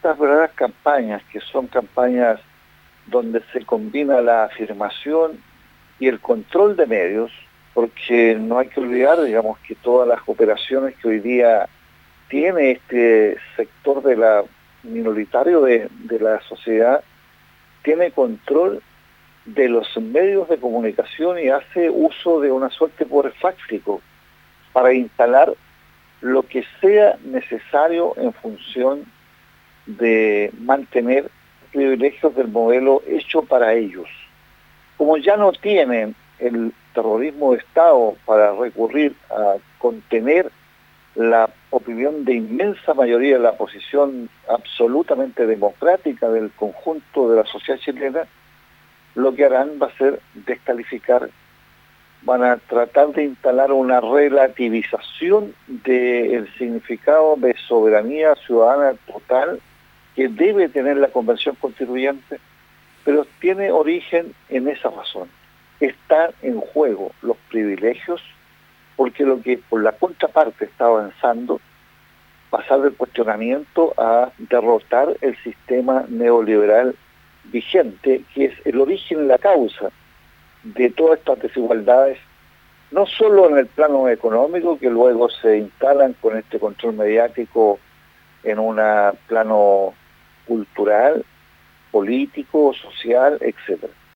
estas verdaderas campañas, que son campañas donde se combina la afirmación y el control de medios, porque no hay que olvidar, digamos, que todas las operaciones que hoy día tiene este sector de la minoritario de la sociedad, tiene control de los medios de comunicación y hace uso de una suerte de poder fáctico para instalar lo que sea necesario en función de mantener privilegios del modelo hecho para ellos. Como ya no tienen el terrorismo de Estado para recurrir a contener la opinión de inmensa mayoría de la posición absolutamente democrática del conjunto de la sociedad chilena, lo que harán va a ser descalificar, van a tratar de instalar una relativización del significado de soberanía ciudadana total que debe tener la Convención Constituyente, pero tiene origen en esa razón. Están en juego los privilegios, porque lo que por la contraparte está avanzando, pasar del cuestionamiento a derrotar el sistema neoliberal vigente, que es el origen y la causa de todas estas desigualdades, no solo en el plano económico, que luego se instalan con este control mediático en un plano cultural, político, social, etcétera.